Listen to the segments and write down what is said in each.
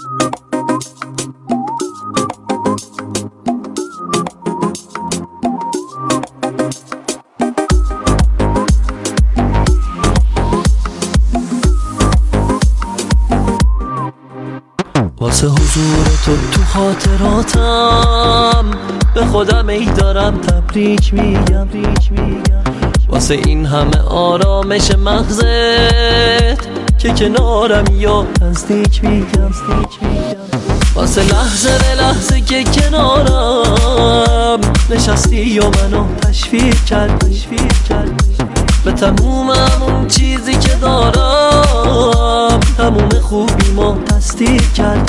واسه حضور تو خاطراتم به خودم ای دارم تبریک میگم. واسه این همه آرامش مغزت که کنارم یا نزدیک میگم. واسه لحظه به لحظه که کنارم نشستی و منو تشویق کرد به تموم همون چیزی که دارم، تموم خوبیمو تصدیق کرد.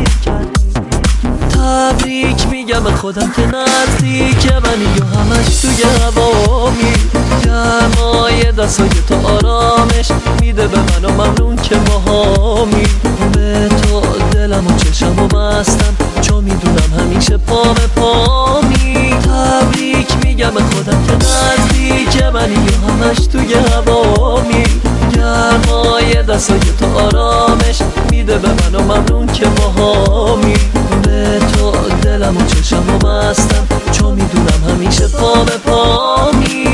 تبریک میگم به خودم که نزدیک منی و همش توی هوامی. گرمای دستای تو آرامش میده به من و ممنون که باهامی. به تو دلم و چشم و بستم چون میدونم همیشه پا به پامی. تبریک میگم به خودم که نزدیک منی و همش توی هوامی. گرمای دستای تو آرامش میده به من و ممنون که باهامی. به تو دلم و چشم و بستم چون میدونم همیشه پا به پامی.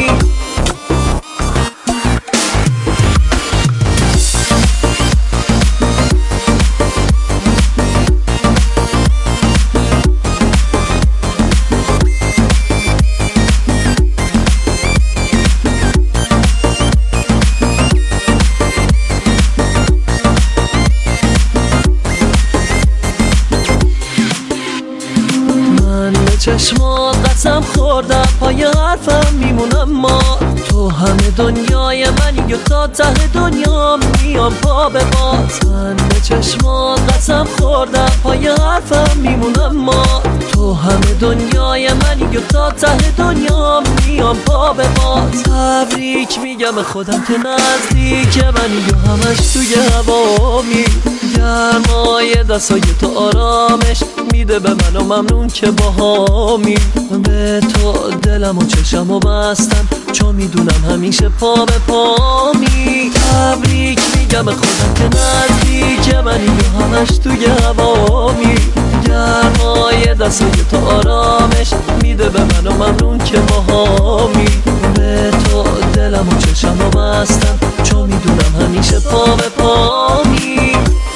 چشما قسم خوردم پای حرفم میمونم، ما تو همه دنیای منی و تا ته دنیا میام پا به باز. من به چشما قسم خوردم پای حرفم میمونم، ما تو همه دنیای منی و تا ته دنیا میام پا به باز. تبریک میگم به خودم که نزدیک منی و همش توی هوامی. گرمای دستای تو آرامش میده به من و ممنون که باهامی. به تو دلم و چشم و بستم چون میدونم همیشه پا به پامی. تبریک میگم به خودم که نزدیک منی و همش توی هوامی. گرمای دستای تو آرامش میده به من و ممنون که باهامی. به تو دلم و چشم و بستم چون میدونم همیشه پا به پامی.